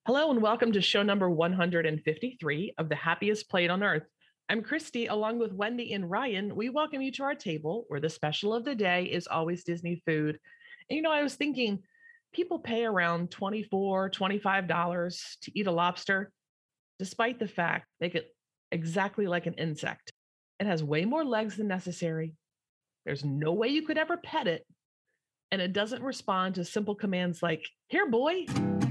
Hello and welcome to show number 153 of The Happiest Plate on Earth. I'm Christy, along with Wendy and Ryan. We welcome you to our table where the special of the day is always Disney food. And I was thinking people pay around $24, $25 to eat a lobster, despite the fact they get exactly like an insect. It has way more legs than necessary. There's no way you could ever pet it. And it doesn't respond to simple commands like, "Here, boy."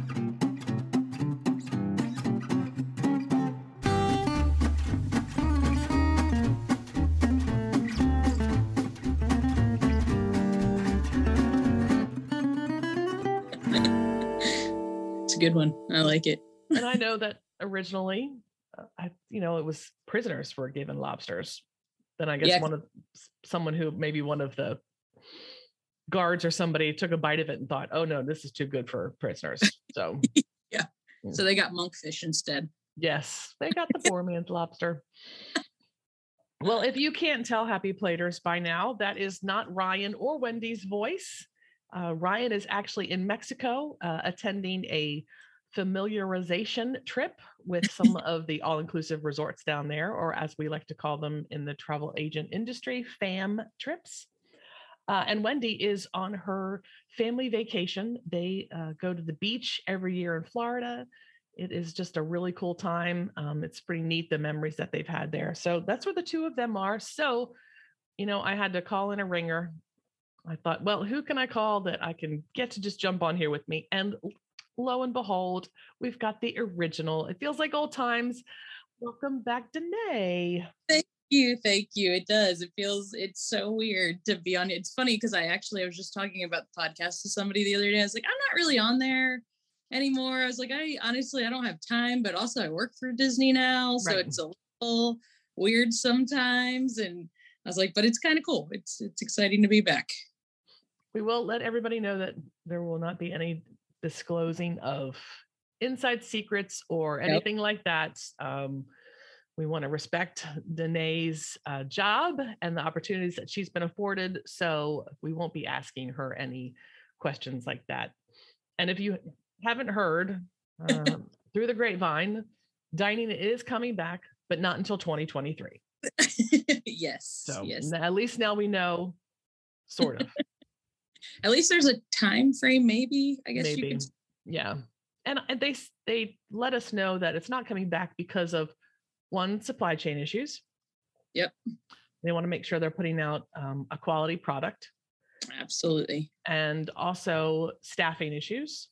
It's a good one. I like it. And I know that originally, it was prisoners were given lobsters. Then I guess someone who maybe one of the guards or somebody took a bite of it and thought, "Oh no, this is too good for prisoners." So yeah. So they got monkfish instead. Yes, they got the poor man's lobster. Well, if you can't tell, Happy Platers, by now, that is not Ryan or Wendy's voice. Ryan is actually in Mexico attending a familiarization trip with some of the all-inclusive resorts down there, or as we like to call them in the travel agent industry, FAM trips. And Wendy is on her family vacation. They go to the beach every year in Florida. It is just a really cool time. It's pretty neat, the memories that they've had there. So that's where the two of them are. So, I had to call in a ringer. I thought, well, who can I call that I can get to just jump on here with me? And lo and behold, we've got the original. It feels like old times. Welcome back, Danae. Thank you. It does. It's so weird to be on it. It's funny because I was just talking about the podcast to somebody the other day. I was like, I'm not really on there anymore. I was like, I don't have time, but also I work for Disney now. So It's a little weird sometimes. And I was like, but it's kind of cool. It's exciting to be back. We will let everybody know that there will not be any disclosing of inside secrets or anything like that. We want to respect Danae's job and the opportunities that she's been afforded. So we won't be asking her any questions like that. And if you haven't heard through the grapevine, dining is coming back, but not until 2023. Yes. So yes. At least now we know, sort of. At least there's a time frame, maybe. I guess maybe. You could. Yeah. And they let us know that it's not coming back because of one, supply chain issues. Yep. They want to make sure they're putting out a quality product. Absolutely. And also staffing issues.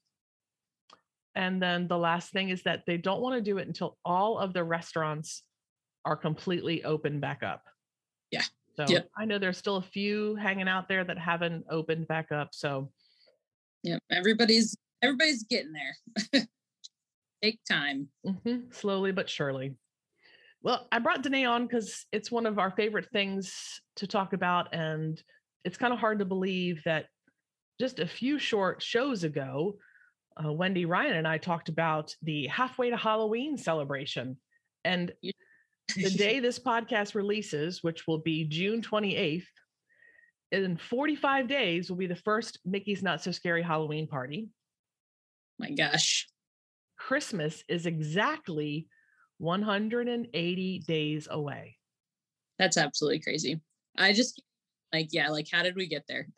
And then the last thing is that they don't want to do it until all of the restaurants are completely open back up. Yeah. So I know there's still a few hanging out there that haven't opened back up. So yeah, everybody's getting there. Take time. Mm-hmm. Slowly but surely. Well, I brought Danae on because it's one of our favorite things to talk about. And it's kind of hard to believe that just a few short shows ago, Wendy, Ryan, and I talked about the Halfway to Halloween celebration. And the day this podcast releases, which will be June 28th, in 45 days will be the first Mickey's Not So Scary Halloween party. My gosh. Christmas is exactly 180 days away. That's absolutely crazy. I just how did we get there?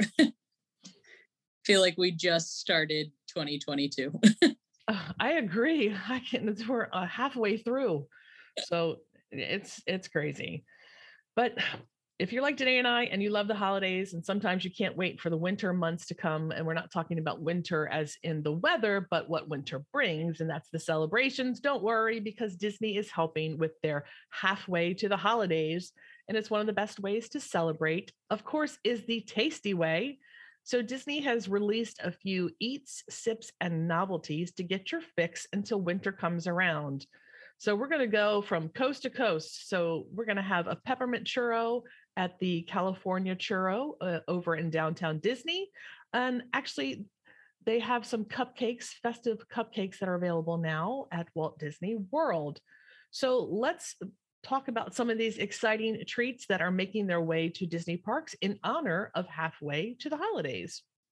Feel like we just started 2022. I agree. We're halfway through. So it's crazy. But if you're like Danae and I, and you love the holidays, and sometimes you can't wait for the winter months to come, and we're not talking about winter as in the weather, but what winter brings, and that's the celebrations, don't worry, because Disney is helping with their Halfway to the Holidays, and it's one of the best ways to celebrate, of course, is the tasty way. So Disney has released a few eats, sips, and novelties to get your fix until winter comes around. So we're going to go from coast to coast. So we're going to have a peppermint churro at the California Churro over in downtown Disney. And actually, they have some cupcakes, festive cupcakes that are available now at Walt Disney World. So let's talk about some of these exciting treats that are making their way to Disney parks in honor of Halfway to the Holidays.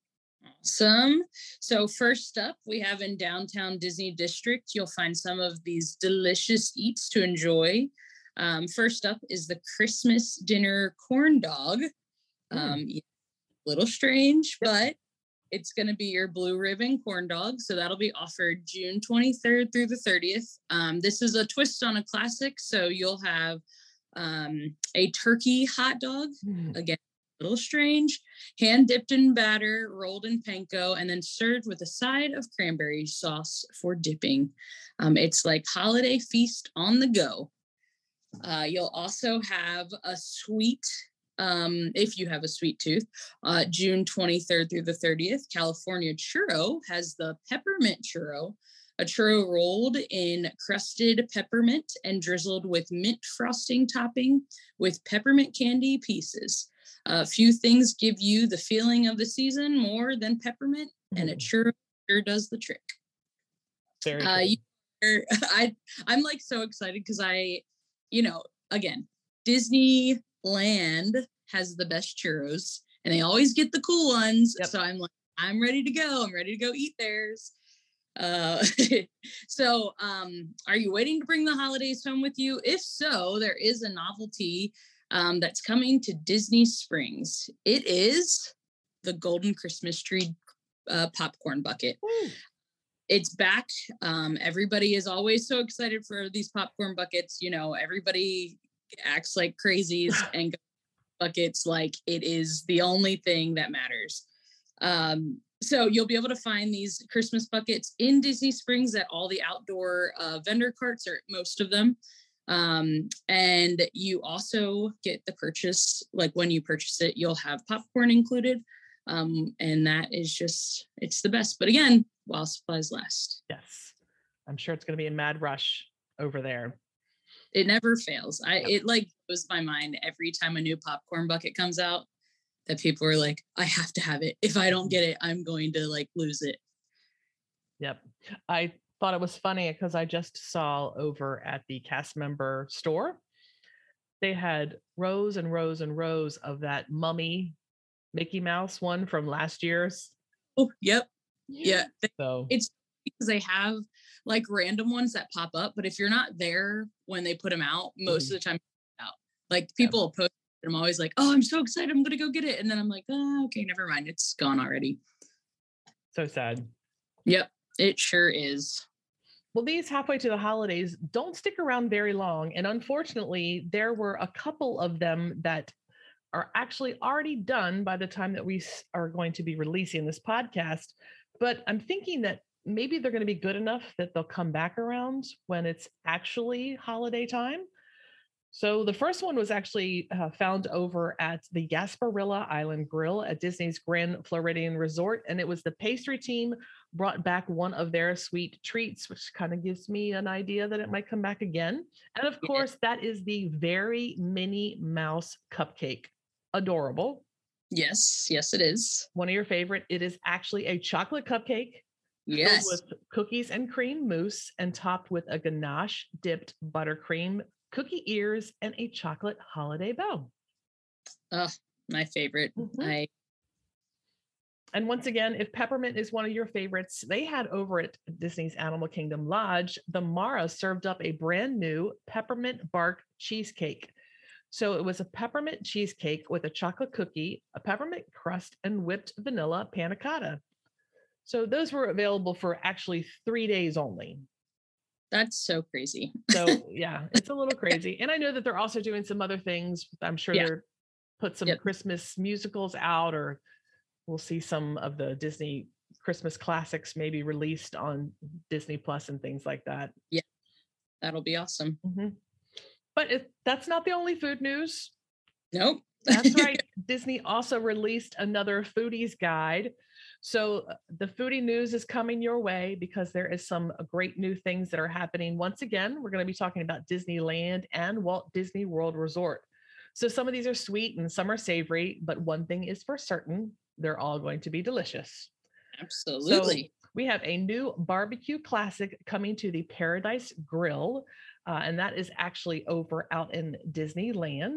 Awesome. So first up, we have in downtown Disney District, you'll find some of these delicious eats to enjoy. First up is the Christmas dinner corn dog. A little strange, but it's going to be your blue ribbon corn dog. So that'll be offered June 23rd through the 30th. This is a twist on a classic. So you'll have a turkey hot dog. Again, a little strange, hand dipped in batter, rolled in panko, and then served with a side of cranberry sauce for dipping. It's like holiday feast on the go. You'll also have a sweet, if you have a sweet tooth, June 23rd through the 30th. California Churro has the peppermint churro, a churro rolled in crusted peppermint and drizzled with mint frosting topping with peppermint candy pieces. A few things give you the feeling of the season more than peppermint, and it sure does the trick. Very cool. I'm like so excited because again, Disneyland has the best churros, and they always get the cool ones. Yep. So I'm like, I'm ready to go. I'm ready to go eat theirs. So are you waiting to bring the holidays home with you? If so, there is a novelty that's coming to Disney Springs. It is the Golden Christmas Tree popcorn bucket. Woo. It's back. Everybody is always so excited for these popcorn buckets. Everybody acts like crazies and buckets like it is the only thing that matters. So you'll be able to find these Christmas buckets in Disney Springs at all the outdoor vendor carts, or most of them. And you also get the purchase, like when you purchase it, you'll have popcorn included. And that is just, it's the best. But again, while supplies last. Yes. I'm sure it's going to be a mad rush over there. It never fails. It like blows my mind every time a new popcorn bucket comes out that people are like, I have to have it. If I don't get it, I'm going to like lose it. Yep. I thought it was funny because I just saw over at the cast member store, they had rows and rows and rows of that mummy Mickey Mouse one from last year's. Oh, yep. Yeah. So it's because they have like random ones that pop up, but if you're not there when they put them out, most of the time out. Like people will post, I'm always like, oh, I'm so excited, I'm gonna go get it. And then I'm like, oh, okay, never mind. It's gone already. So sad. Yep, it sure is. Well, these halfway to the holidays don't stick around very long. And unfortunately, there were a couple of them that are actually already done by the time that we are going to be releasing this podcast. But I'm thinking that maybe they're going to be good enough that they'll come back around when it's actually holiday time. So the first one was actually found over at the Gasparilla Island Grill at Disney's Grand Floridian Resort. And it was the pastry team brought back one of their sweet treats, which kind of gives me an idea that it might come back again. And of course, that is the Very Minnie Mouse cupcake. Adorable. Yes, it is. One of your favorite. It is actually a chocolate cupcake. Yes. Filled with cookies and cream mousse and topped with a ganache dipped buttercream, cookie ears, and a chocolate holiday bow. My favorite. Mm-hmm. And once again, if peppermint is one of your favorites, they had over at Disney's Animal Kingdom Lodge, the Mara served up a brand new peppermint bark cheesecake. So it was a peppermint cheesecake with a chocolate cookie, a peppermint crust, and whipped vanilla panna cotta. So those were available for actually 3 days only. That's so crazy. So yeah, it's a little crazy. And I know that they're also doing some other things. I'm sure they're put some Christmas musicals out, or we'll see some of the Disney Christmas classics maybe released on Disney Plus and things like that. Yeah, that'll be awesome. Mm-hmm. But that's not the only food news. Nope. That's right. Disney also released another foodies guide. So the foodie news is coming your way because there is some great new things that are happening. Once again, we're going to be talking about Disneyland and Walt Disney World Resort. So some of these are sweet and some are savory, but one thing is for certain, they're all going to be delicious. Absolutely. So we have a new barbecue classic coming to the Paradise Grill, and that is actually over out in Disneyland.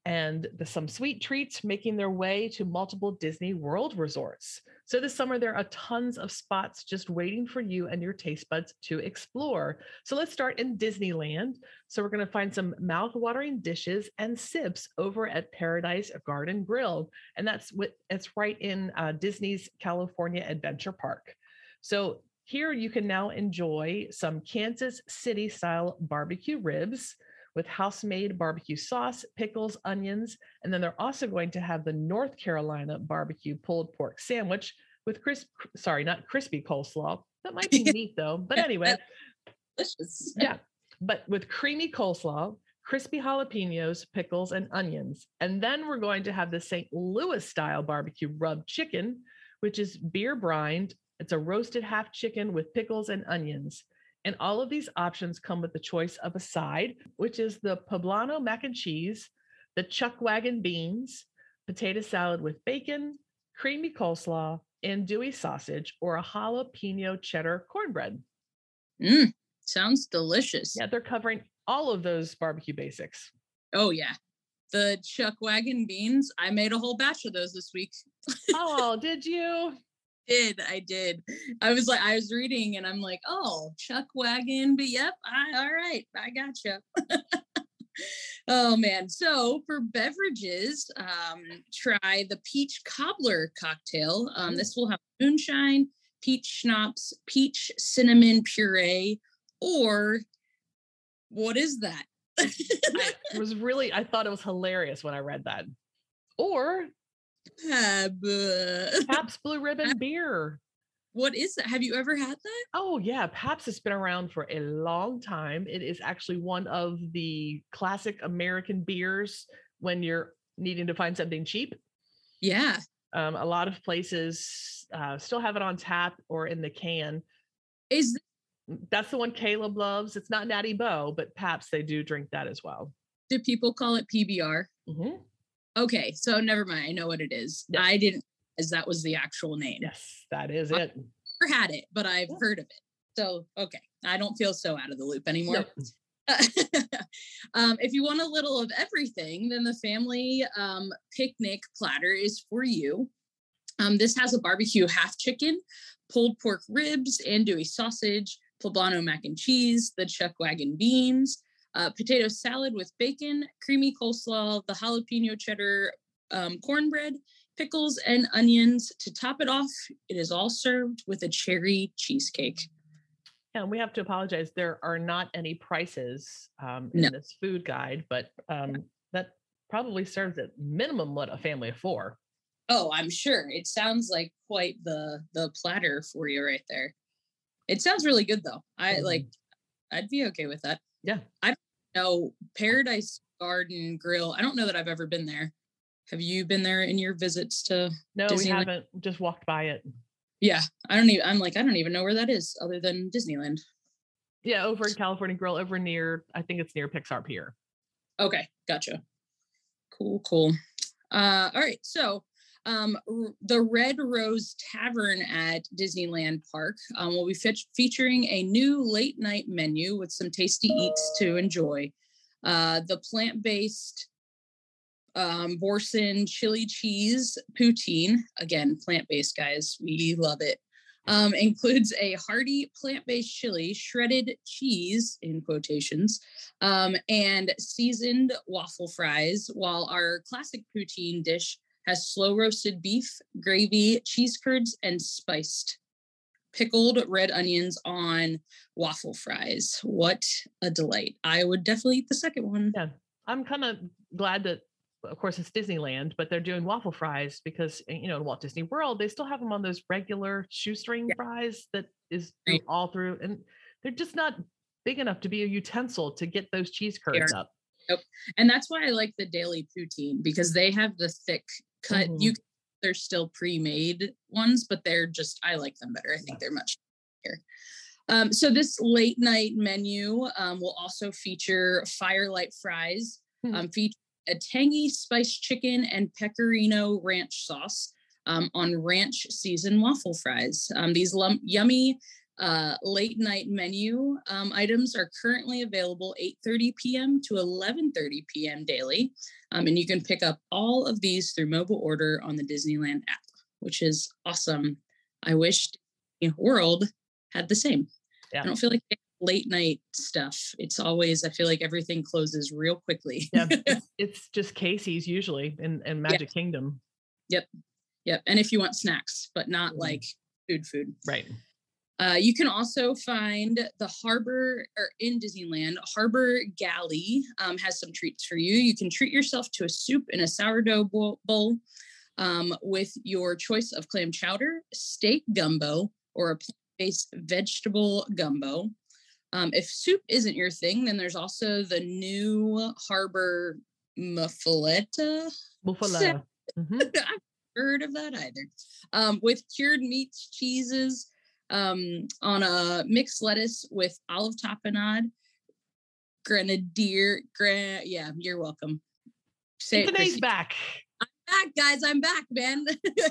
and some sweet treats making their way to multiple Disney World resorts. So this summer, there are tons of spots just waiting for you and your taste buds to explore. So let's start in Disneyland. So we're going to find some mouth-watering dishes and sips over at Paradise Garden Grill, and it's right in Disney's California Adventure Park. So here you can now enjoy some Kansas City-style barbecue ribs with house-made barbecue sauce, pickles, onions, and then they're also going to have the North Carolina barbecue pulled pork sandwich with not crispy coleslaw. That might be neat though. But anyway, delicious. Yeah, but with creamy coleslaw, crispy jalapenos, pickles, and onions. And then we're going to have the St. Louis style barbecue rub chicken, which is beer brined. It's a roasted half chicken with pickles and onions. And all of these options come with the choice of a side, which is the poblano mac and cheese, the chuck wagon beans, potato salad with bacon, creamy coleslaw, andouille sausage, or a jalapeno cheddar cornbread. Sounds delicious. Yeah, they're covering all of those barbecue basics. Oh, yeah. The chuck wagon beans, I made a whole batch of those this week. Oh, did you? I did. I was reading and I'm like, oh, chuck wagon, but yep, all right, I gotcha. Oh man. So for beverages, try the peach cobbler cocktail. This will have moonshine, peach schnapps, peach cinnamon puree, or what is that? I thought it was hilarious when I read that. Or Pabst Blue Ribbon beer. What is that? Have you ever had that? Oh yeah, Pabst has been around for a long time. It is actually one of the classic American beers when you're needing to find something cheap. Yeah. A lot of places still have it on tap or in the can. That's the one Caleb loves. It's not Natty Boh, but Pabst, they do drink that as well. Do people call it PBR? Mm-hmm. Okay, so never mind. I know what it is. Yes. I didn't, as that was the actual name. Yes, that is it. I've never had it, but I've heard of it. So, okay, I don't feel so out of the loop anymore. Nope. If you want a little of everything, then the family picnic platter is for you. This has a barbecue half chicken, pulled pork ribs, andouille sausage, poblano mac and cheese, the chuck wagon beans, potato salad with bacon, creamy coleslaw, the jalapeno cheddar cornbread, pickles, and onions. To top it off, it is all served with a cherry cheesecake. And we have to apologize. There are not any prices in this food guide, but that probably serves at minimum what a family of 4. Oh, I'm sure. It sounds like quite the platter for you right there. It sounds really good though. I'd be okay with that. Yeah. I don't know, Paradise Garden Grill. I don't know that I've ever been there. Have you been there in your visits to No, Disneyland? We haven't. Just walked by it. Yeah. I don't even know where that is other than Disneyland. Yeah, over in California Grill, over near, I think it's near Pixar Pier. Okay, gotcha. Cool. All right, so the Red Rose Tavern at Disneyland Park will be featuring a new late night menu with some tasty eats to enjoy. The plant-based Boursin chili cheese poutine, again, plant-based guys, we love it, includes a hearty plant-based chili, shredded cheese, in quotations, and seasoned waffle fries, while our classic poutine dish has slow roasted beef, gravy, cheese curds, and spiced pickled red onions on waffle fries. What a delight. I would definitely eat the second one. Yeah, I'm kind of glad that, of course, it's Disneyland, but they're doing waffle fries because, in Walt Disney World, they still have them on those regular shoestring fries that is all through, and they're just not big enough to be a utensil to get those cheese curds up. Nope. And that's why I like the Daily Poutine, because they have the thick cut. They're still pre-made ones, but I like them better. I think they're much better. So this late night menu will also feature firelight fries, feature a tangy spiced chicken and pecorino ranch sauce on ranch seasoned waffle fries. These yummy Late night menu items are currently available 8:30 p.m. to 11:30 p.m. daily. And you can pick up all of these through mobile order on the Disneyland app, which is awesome. I wish World had the same. Yeah. I don't feel like late night stuff. It's always, I feel like everything closes real quickly. Yeah, it's just Casey's usually in Magic Kingdom. Yep. And if you want snacks, but not like food. Right. You can also find the Harbor, or in Disneyland, Harbor Galley has some treats for you. You can treat yourself to a soup in a sourdough bowl with your choice of clam chowder, steak gumbo, or a plant-based vegetable gumbo. If soup isn't your thing, then there's also the new Harbor Muffaletta. Mm-hmm. I've heard of that either. With cured meats, cheeses, on a mixed lettuce with olive tapenade, grenadier. Yeah, you're welcome. Say today's back. I'm back, guys. I'm back, man.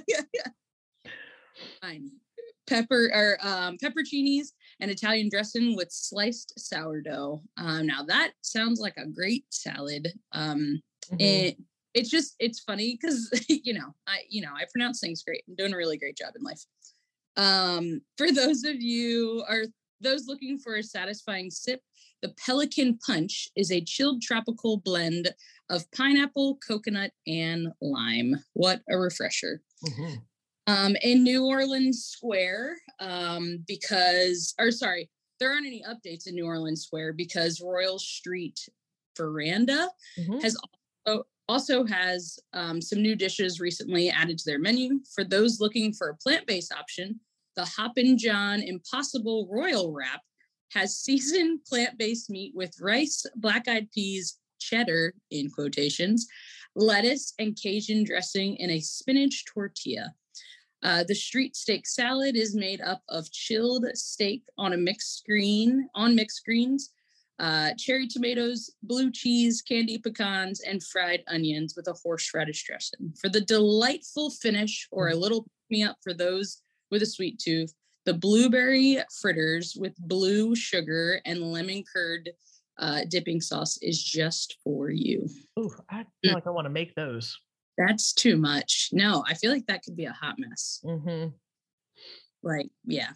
Fine. Pepperoncinis and Italian dressing with sliced sourdough. Now that sounds like a great salad. And it's funny because I pronounce things great. I'm doing a really great job in life. For those of you or those looking for a satisfying sip, the Pelican Punch is a chilled tropical blend of pineapple, coconut, and lime. What a refresher. In New Orleans Square, there aren't any updates in New Orleans Square because Royal Street Veranda also has some new dishes recently added to their menu. For those looking for a plant-based option, the Hoppin' John Impossible Royal Wrap has seasoned plant-based meat with rice, black-eyed peas, cheddar, in quotations, lettuce, and Cajun dressing in a spinach tortilla. The street steak salad is made up of chilled steak on mixed greens, cherry tomatoes, blue cheese, candied pecans, and fried onions with a horseradish dressing. For the delightful finish, or a little pick-me-up for those with a sweet tooth, the blueberry fritters with blue sugar and lemon curd dipping sauce is just for you. Oh, I feel like I want to make those. That's too much. No, I feel like that could be a hot mess. Like, yeah.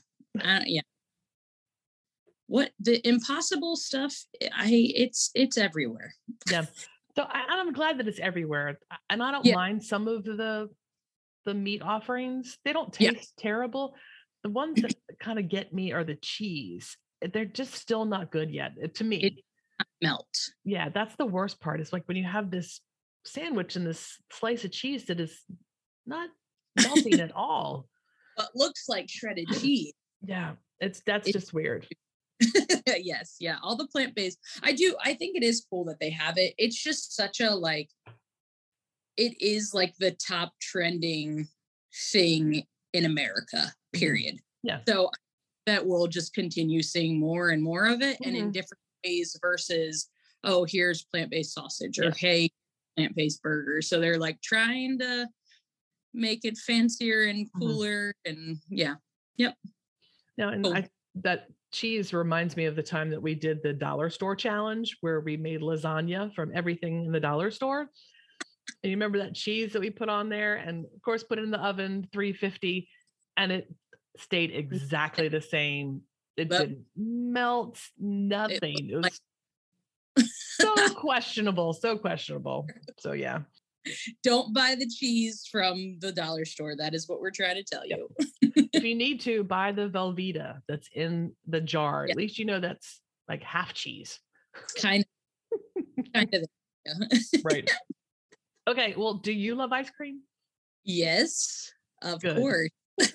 What the impossible stuff, it's everywhere. Yeah. So I'm glad that it's everywhere. And I don't mind some of the meat offerings. They don't taste terrible. The ones that kind of get me are the cheese. They're just still not good yet, to me. It melt. Yeah, that's the worst part. It's like when you have this sandwich and this slice of cheese that is not melting at all. But looks like shredded cheese. Yeah, that's just weird. Yes, yeah. All the plant-based. I think it is cool that they have it. It's just such a it is like the top trending thing in America, period. Yeah. So that we'll just continue seeing more and more of it, and in different ways versus, oh, here's plant-based sausage, or hey, plant-based burger. So they're like trying to make it fancier and cooler, and Yep. Now, and that cheese reminds me of the time that we did the dollar store challenge, where we made lasagna from everything in the dollar store. And you remember that cheese that we put on there, and of course put it in the oven, 350, and it stayed exactly the same. It didn't melt, nothing. It was so questionable. So yeah. Don't buy the cheese from the dollar store. That is what we're trying to tell you. If you need to, buy the Velveeta that's in the jar. At least that's like half cheese. Kind of. Right. Okay. Well, do you love ice cream? Yes, of course.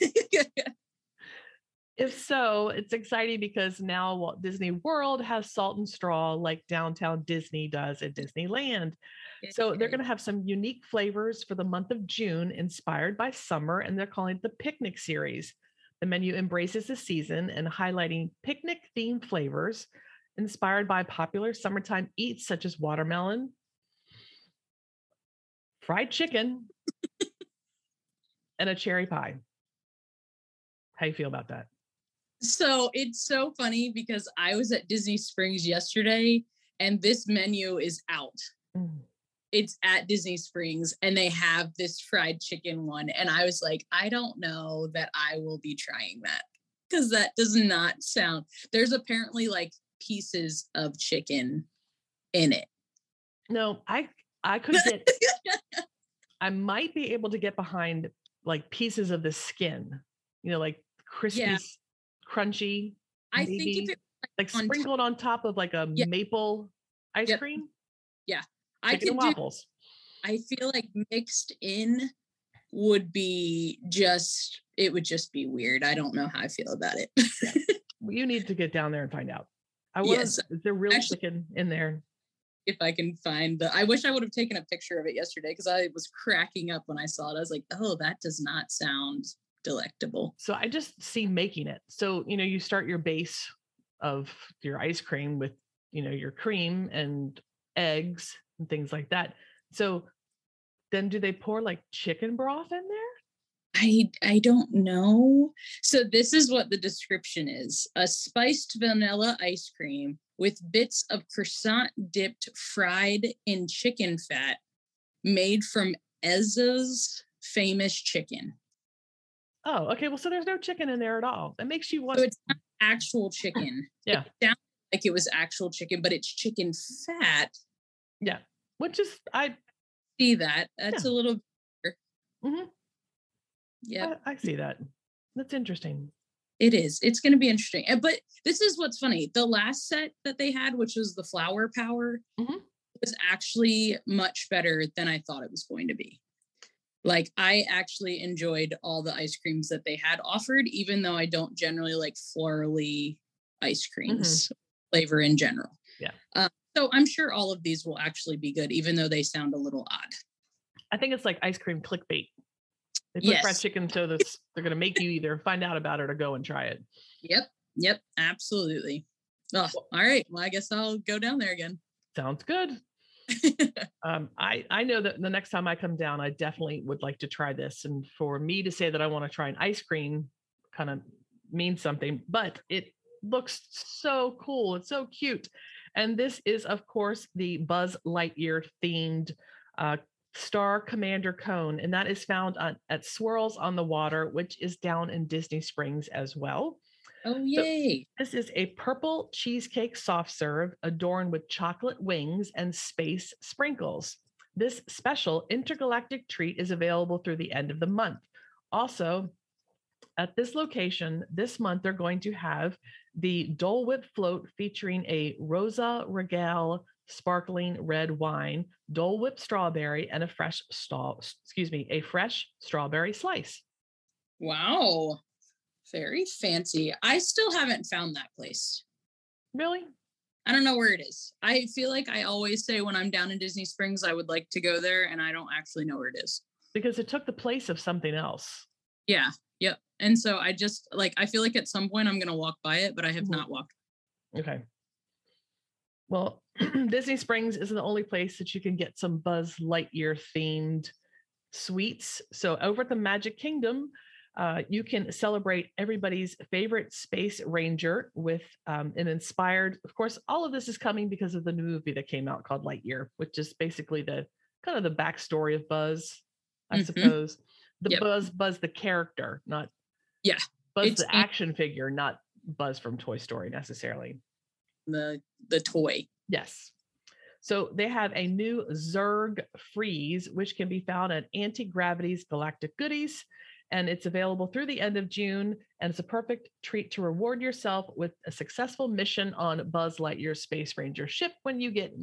If so, it's exciting because now Walt Disney World has Salt and Straw like Downtown Disney does at Disneyland. So they're going to have some unique flavors for the month of June inspired by summer, and they're calling it the Picnic Series. The menu embraces the season and highlighting picnic-themed flavors inspired by popular summertime eats such as watermelon, fried chicken, and a cherry pie. How you feel about that? So it's so funny because I was at Disney Springs yesterday and this menu is out. Mm. It's at Disney Springs and they have this fried chicken one. And I was like, I don't know that I will be trying that because that does not sound. There's apparently like pieces of chicken in it. No, I could get I might be able to get behind like pieces of the skin, like crispy, Yeah, crunchy, I think if maybe it like on top, sprinkled on top of like a yeah, maple ice yep, cream, yeah, I chicken and could do. waffles. I feel like mixed in would be just. It would just be weird. I don't know how I feel about it. Yeah, you need to get down there and find out. I want Yes, to. Is there real actually, chicken in there? if I can find the. I wish I would have taken a picture of it yesterday because I was cracking up when I saw it. I was like, oh, that does not sound delectable. So I just see making it. So you start your base of your ice cream with your cream and eggs and things like that. So then do they pour like chicken broth in there? I don't know. So this is what the description is: a spiced vanilla ice cream with bits of croissant dipped fried in chicken fat, made from Ezza's famous chicken. Oh, okay. Well, so there's no chicken in there at all. That makes you So want. it's not actual chicken. Yeah. It sounds like it was actual chicken, but it's chicken fat. Yeah. Which is I See that? That's yeah. a little. Hmm. Yep. I see that. That's interesting. It is. It's going to be interesting. But this is what's funny. The last set that they had, which was the Flower Power, was actually much better than I thought it was going to be. Like, I actually enjoyed all the ice creams that they had offered, even though I don't generally like florally ice creams flavor in general. Yeah. So I'm sure all of these will actually be good, even though they sound a little odd. I think it's like ice cream clickbait. They put fried Yes. chicken so they're going to make you either find out about it or go and try it. Yep. Absolutely. Oh, all right. Well, I guess I'll go down there again. Sounds good. I know that the next time I come down, I definitely would like to try this. And for me to say that I want to try an ice cream kind of means something, but it looks so cool. It's so cute. And this is, of course, the Buzz Lightyear themed Star Commander cone. And that is found at Swirls on the Water, which is down in Disney Springs as well. Oh, yay. So this is a purple cheesecake soft serve adorned with chocolate wings and space sprinkles. This special intergalactic treat is available through the end of the month. Also, at this location, this month, they're going to have the Dole Whip float featuring a Rosa Regal sparkling red wine, Dole Whip strawberry, and a fresh strawberry slice. Wow. Very fancy. I still haven't found that place. Really? I don't know where it is. I feel like I always say when I'm down in Disney Springs, I would like to go there, and I don't actually know where it is. Because it took the place of something else. Yeah. Yep. And so I just I feel like at some point I'm going to walk by it, but I have not walked. Okay. Well, Disney Springs isn't the only place that you can get some Buzz Lightyear themed sweets. So over at the Magic Kingdom, you can celebrate everybody's favorite space ranger with an inspired, of course, all of this is coming because of the new movie that came out called Lightyear, which is basically the kind of the backstory of Buzz, I suppose. The Buzz the character, not Buzz the action figure, not Buzz from Toy Story necessarily. The toy. Yes. So they have a new Zurg Freeze, which can be found at Anti-Gravity's Galactic Goodies, and it's available through the end of June, and it's a perfect treat to reward yourself with a successful mission on Buzz Lightyear's Space Ranger ship when you get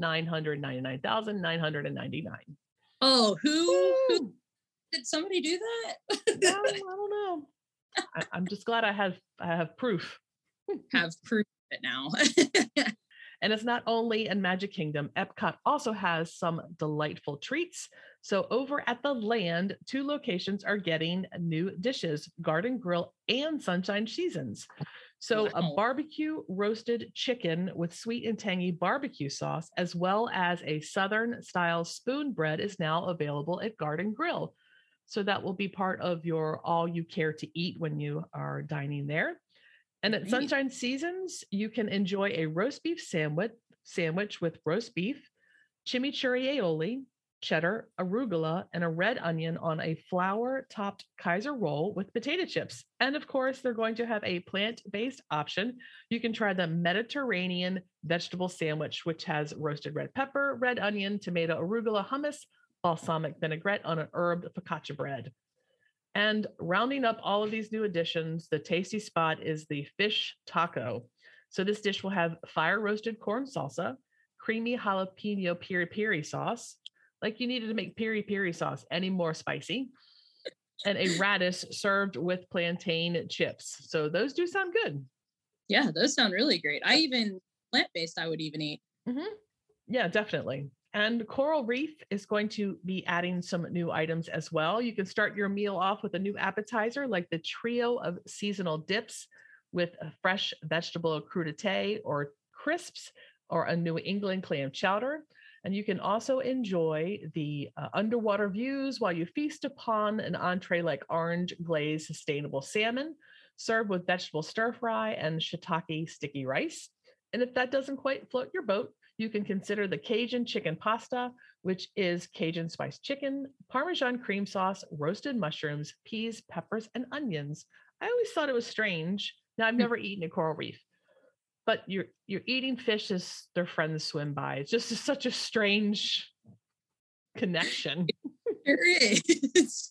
999,999. Oh, who did somebody do that? I don't know. I'm just glad I have proof. Have proof of it now. And it's not only in Magic Kingdom, Epcot also has some delightful treats. So over at the Land, 2 locations are getting new dishes, Garden Grill and Sunshine Seasons. So a barbecue roasted chicken with sweet and tangy barbecue sauce, as well as a Southern style spoon bread is now available at Garden Grill. So that will be part of your all you care to eat when you are dining there. And at Great. Sunshine Seasons, you can enjoy a roast beef sandwich with roast beef, chimichurri aioli, cheddar, arugula, and a red onion on a flour-topped Kaiser roll with potato chips. And of course, they're going to have a plant-based option. You can try the Mediterranean vegetable sandwich, which has roasted red pepper, red onion, tomato, arugula, hummus, balsamic vinaigrette on an herb focaccia bread. And rounding up all of these new additions, the tasty spot is the fish taco. So this dish will have fire roasted corn salsa, creamy jalapeno piri piri sauce, like you needed to make piri piri sauce any more spicy, and a radish served with plantain chips. So those do sound good. Yeah, those sound really great. Plant-based, I would even eat. Mm-hmm. Yeah, definitely. And Coral Reef is going to be adding some new items as well. You can start your meal off with a new appetizer like the trio of seasonal dips with a fresh vegetable crudité or crisps or a New England clam chowder. And you can also enjoy the underwater views while you feast upon an entree like orange glazed sustainable salmon served with vegetable stir fry and shiitake sticky rice. And if that doesn't quite float your boat, you can consider the Cajun chicken pasta, which is Cajun spiced chicken, Parmesan cream sauce, roasted mushrooms, peas, peppers, and onions. I always thought it was strange. Now, I've never eaten a coral reef, but you're eating fish as their friends swim by. It's just such a strange connection. There is.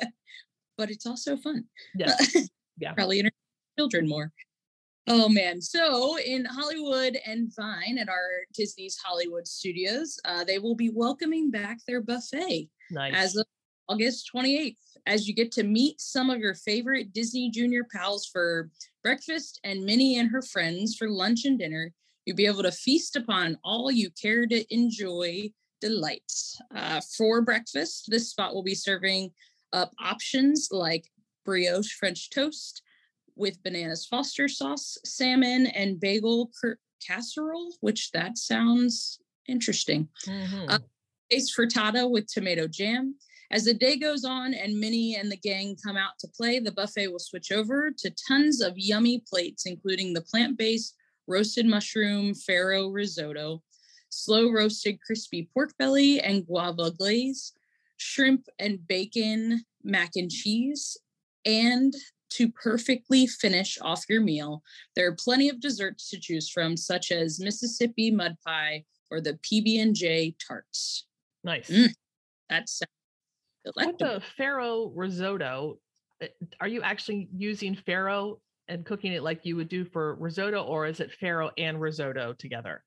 But it's also fun. Yeah. Probably entertain children more. Oh man. So in Hollywood and Vine at our Disney's Hollywood Studios, they will be welcoming back their buffet as of August 28th, as you get to meet some of your favorite Disney Junior pals for breakfast and Minnie and her friends for lunch and dinner. You'll be able to feast upon all you care to enjoy delights. For breakfast, this spot will be serving up options like brioche French toast with bananas Foster sauce, salmon, and bagel casserole, which that sounds interesting. Mm-hmm. Taste frittata with tomato jam. As the day goes on and Minnie and the gang come out to play, the buffet will switch over to tons of yummy plates, including the plant-based roasted mushroom farro risotto, slow roasted crispy pork belly and guava glaze, shrimp and bacon mac and cheese, and to perfectly finish off your meal, there are plenty of desserts to choose from, such as Mississippi mud pie or the PB&J tarts. Nice. That's with the farro risotto. Are you actually using farro and cooking it like you would do for risotto, or is it farro and risotto together?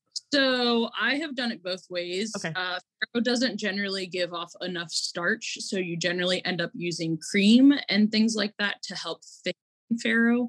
So I have done it both ways. Okay. Farro doesn't generally give off enough starch, so you generally end up using cream and things like that to help thicken farro.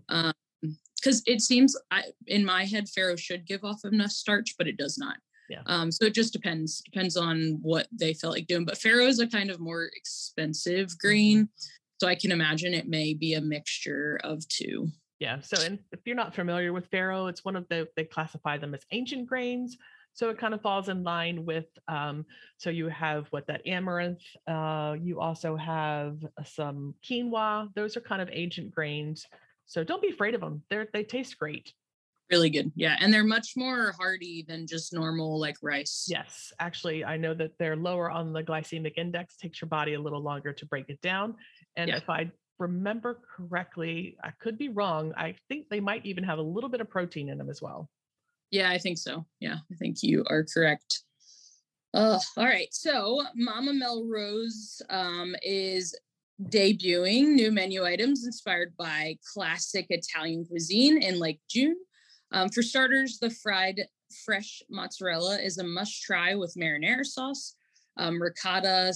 Because it seems, in my head, farro should give off enough starch, but it does not. Yeah. So it just depends on what they felt like doing. But farro is a kind of more expensive green, so I can imagine it may be a mixture of two. Yeah. So, and if you're not familiar with farro, it's one of they classify them as ancient grains. So it kind of falls in line with, so you have that amaranth. You also have some quinoa. Those are kind of ancient grains. So don't be afraid of them. They taste great. Really good. Yeah. And they're much more hearty than just normal like rice. Yes. Actually, I know that they're lower on the glycemic index, takes your body a little longer to break it down. And if I remember correctly, I could be wrong, I think they might even have a little bit of protein in them as well. Yeah, I think so. Yeah, I think you are correct. All right. So Mama Melrose is debuting new menu items inspired by classic Italian cuisine in late June. For starters, the fried fresh mozzarella is a must try with marinara sauce, ricotta,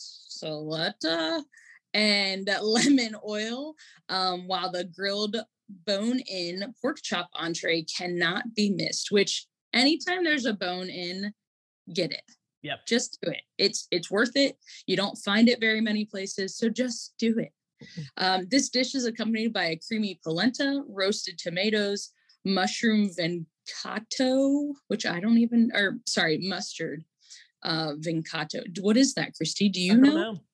salata, and lemon oil, while the grilled bone-in pork chop entree cannot be missed, which anytime there's a bone-in, get it. Yep. Just do it. It's worth it. You don't find it very many places, so just do it. This dish is accompanied by a creamy polenta, roasted tomatoes, mushroom vincato, which mustard vincato. What is that, Christy? Do you know?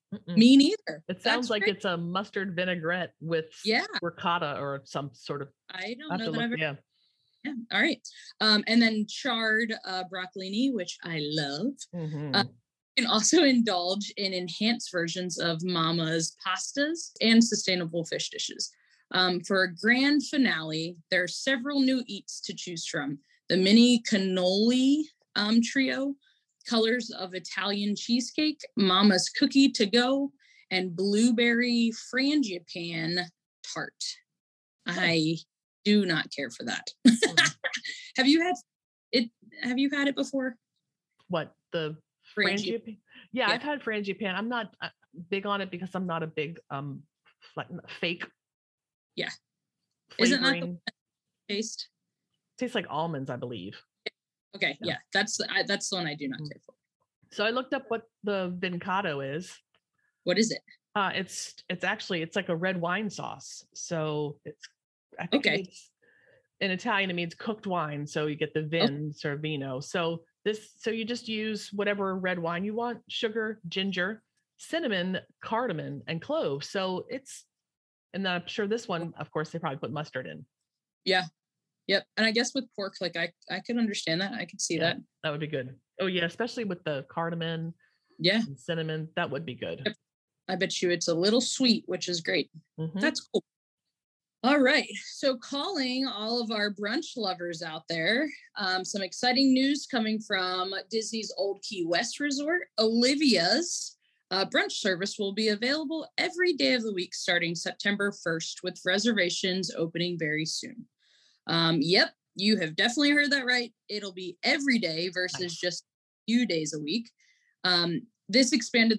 Mm-mm. Me neither. It sounds like it's a mustard vinaigrette with ricotta or some sort of. I don't know that I've ever. Yeah. Yeah. All right. And then charred broccolini, which I love. Mm-hmm. You can also indulge in enhanced versions of Mama's pastas and sustainable fish dishes. For a grand finale, there are several new eats to choose from. The mini cannoli trio, colors of Italian cheesecake, Mama's cookie to go, and blueberry frangipan tart. I do not care for that. Have you had it? Have you had it before? What, the frangipan? Yeah, I've had frangipan. I'm not big on it because I'm not a big fake. Yeah. Flavoring. Isn't that the taste? Tastes like almonds, I believe. Okay, yeah, that's the one I do not care for. So I looked up what the vincado is. What is it? It's actually like a red wine sauce. So I think it's in Italian, it means cooked wine. So you get the vin or vino. So you just use whatever red wine you want: sugar, ginger, cinnamon, cardamom, and clove. So and I'm sure this one, of course, they probably put mustard in. Yeah. Yep. And I guess with pork, like I could understand that. I could see that. That would be good. Oh yeah, especially with the cardamom. Yeah. And cinnamon, that would be good. Yep. I bet you it's a little sweet, which is great. Mm-hmm. That's cool. All right. So calling all of our brunch lovers out there, some exciting news coming from Disney's Old Key West Resort. Olivia's brunch service will be available every day of the week starting September 1st, with reservations opening very soon. Yep, you have definitely heard that right. It'll be every day versus just a few days a week. This expansion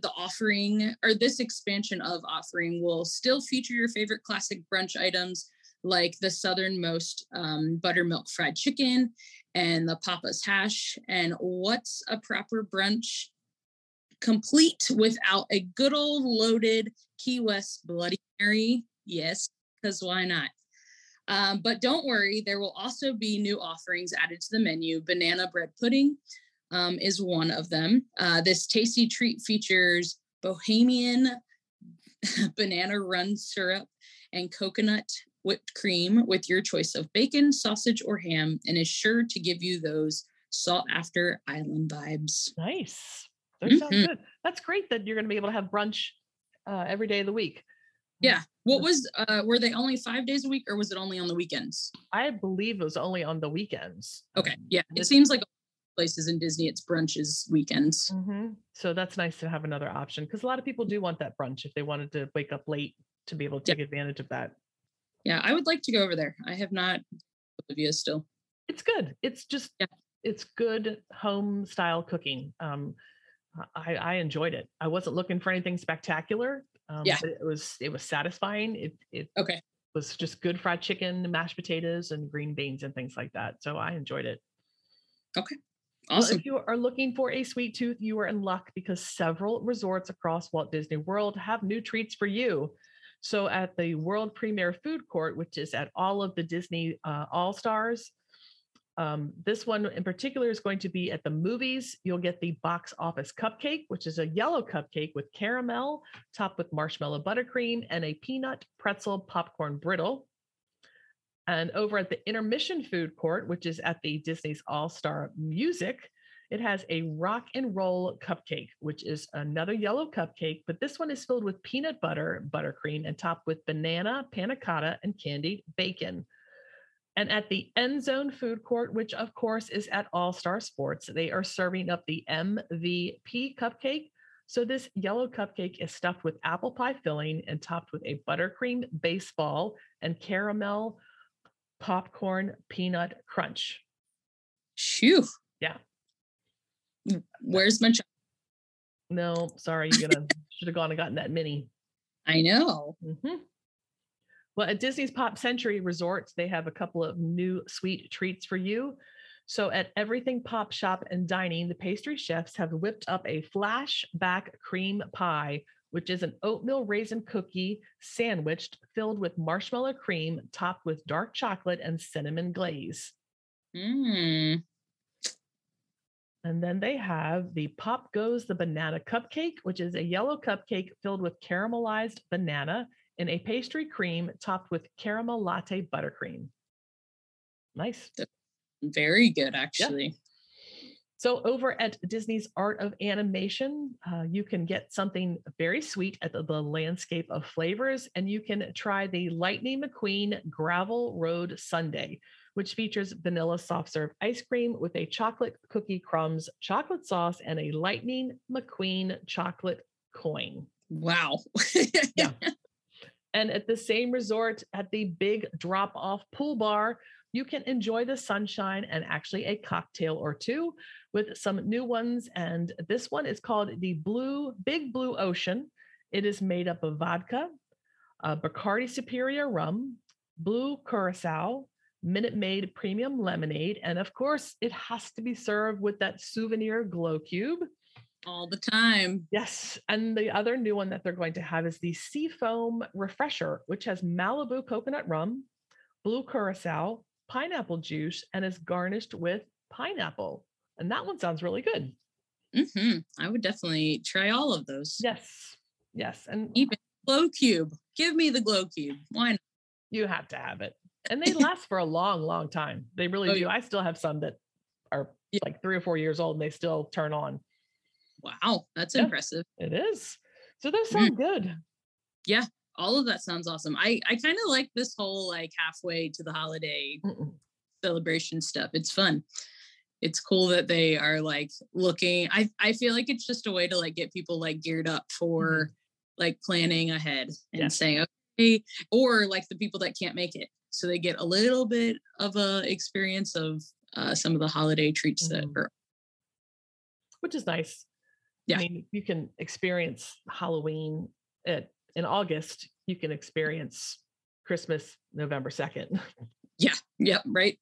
of offering will still feature your favorite classic brunch items like the southernmost buttermilk fried chicken and the Papa's hash. And what's a proper brunch complete without a good old loaded Key West Bloody Mary? Yes, because why not? But don't worry, there will also be new offerings added to the menu. Banana bread pudding is one of them. This tasty treat features Bohemian banana run syrup and coconut whipped cream with your choice of bacon, sausage, or ham, and is sure to give you those sought after island vibes. Nice. That sounds good. That's great that you're going to be able to have brunch every day of the week. Yeah. Were they only 5 days a week, or was it only on the weekends? I believe it was only on the weekends. Okay. Yeah. It seems like places in Disney, it's brunches weekends. Mm-hmm. So that's nice to have another option, because a lot of people do want that brunch if they wanted to wake up late to be able to take advantage of that. Yeah. I would like to go over there. I have not. Olivia still. It's good. It's just, it's good home style cooking. I enjoyed it. I wasn't looking for anything spectacular. But it was satisfying. It was just good fried chicken, mashed potatoes, and green beans and things like that. So I enjoyed it. Okay. Awesome. Well, if you are looking for a sweet tooth, you are in luck, because several resorts across Walt Disney World have new treats for you. So at the World Premiere Food Court, which is at all of the Disney All-Stars, this one in particular is going to be at the movies. You'll get the box office cupcake, which is a yellow cupcake with caramel topped with marshmallow buttercream and a peanut pretzel popcorn brittle. And over at the intermission food court, which is at the Disney's All-Star Music, it has a rock and roll cupcake, which is another yellow cupcake, but this one is filled with peanut butter, buttercream, and topped with banana, panna cotta, and candied bacon. And at the End Zone food court, which of course is at All Star Sports, they are serving up the MVP cupcake. So this yellow cupcake is stuffed with apple pie filling and topped with a buttercream baseball and caramel popcorn peanut crunch. Phew. Yeah. Where's my chocolate? No, sorry. You should have gone and gotten that mini. I know. Mm-hmm. Well, at Disney's Pop Century Resorts, they have a couple of new sweet treats for you. So at Everything Pop Shop and Dining, the pastry chefs have whipped up a flashback cream pie, which is an oatmeal raisin cookie sandwiched, filled with marshmallow cream, topped with dark chocolate and cinnamon glaze. And then they have the Pop Goes the Banana Cupcake, which is a yellow cupcake filled with caramelized banana in a pastry cream topped with caramel latte buttercream. Nice. Very good, actually. Yeah. So over at Disney's Art of Animation, you can get something very sweet at the Landscape of Flavors, and you can try the Lightning McQueen Gravel Road Sundae, which features vanilla soft serve ice cream with a chocolate cookie crumbs, chocolate sauce, and a Lightning McQueen chocolate coin. Wow. Yeah. And at the same resort, at the Big Drop Off Pool Bar, you can enjoy the sunshine and actually a cocktail or two with some new ones. And this one is called the Big Blue Ocean. It is made up of vodka, Bacardi Superior rum, blue curacao, Minute Maid premium lemonade. And of course, it has to be served with that souvenir glow cube. All the time. Yes. And the other new one that they're going to have is the Seafoam Refresher, which has Malibu coconut rum, blue curacao, pineapple juice, and is garnished with pineapple. And that one sounds really good. Mm-hmm. I would definitely try all of those. Yes. Yes. And even glow cube. Give me the glow cube. Why not? You have to have it. And they last for a long, long time. They really do. Yeah. I still have some that are like 3 or 4 years old and they still turn on. Wow. That's impressive. It is. So those sound good. Yeah. All of that sounds awesome. I kind of like this whole like halfway to the holiday celebration stuff. It's fun. It's cool that they are like looking. I feel like it's just a way to like get people like geared up for like planning ahead and saying, okay, or like the people that can't make it. So they get a little bit of a experience of some of the holiday treats that are. Which is nice. Yeah. I mean, you can experience Halloween in August. You can experience Christmas November 2nd. Yeah. Yep. Right.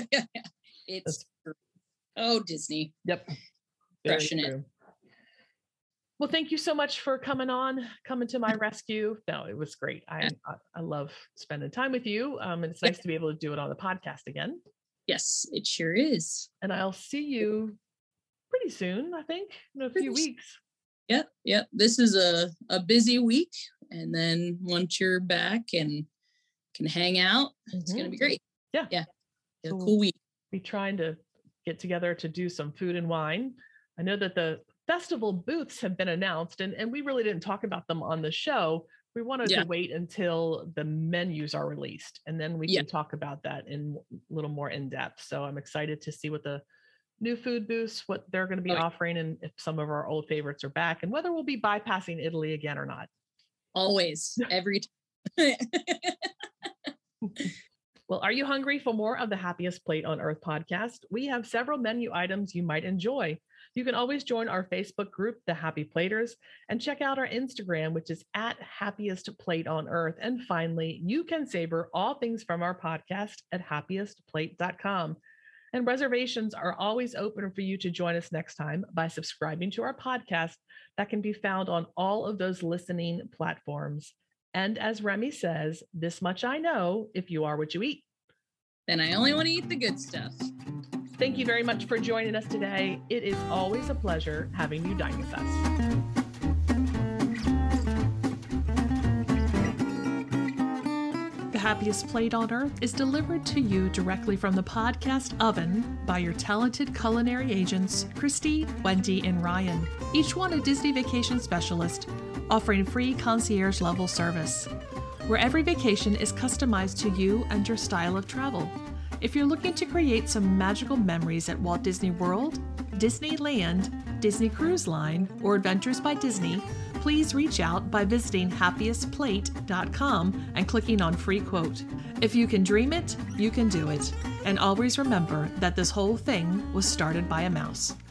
It's Disney. Yep. Crushing it. Well, thank you so much for coming to my rescue. No, it was great. I love spending time with you. And it's nice to be able to do it on the podcast again. Yes, it sure is. And I'll see you pretty soon, I think, in a few weeks. Yep. This is a busy week. And then once you're back and can hang out, it's going to be great. Yeah. It's a cool week. Be trying to get together to do some food and wine. I know that the festival booths have been announced and we really didn't talk about them on the show. We wanted to wait until the menus are released and then we can talk about that in a little more in depth. So I'm excited to see what the new food booths, what they're going to be offering and if some of our old favorites are back and whether we'll be bypassing Italy again or not. Always, every time. Well, are you hungry for more of the Happiest Plate on Earth podcast? We have several menu items you might enjoy. You can always join our Facebook group, The Happy Platers, and check out our Instagram, which is at Happiest Plate on Earth. And finally, you can savor all things from our podcast at happiestplate.com. And reservations are always open for you to join us next time by subscribing to our podcast that can be found on all of those listening platforms. And as Remy says, this much I know, if you are what you eat, then I only want to eat the good stuff. Thank you very much for joining us today. It is always a pleasure having you dine with us. The Happiest Plate on Earth is delivered to you directly from the podcast oven by your talented culinary agents, Christy, Wendy, and Ryan, each one a Disney vacation specialist, offering free concierge level service, where every vacation is customized to you and your style of travel. If you're looking to create some magical memories at Walt Disney World, Disneyland, Disney Cruise Line, or Adventures by Disney, please reach out by visiting happiestplate.com and clicking on free quote. If you can dream it, you can do it. And always remember that this whole thing was started by a mouse.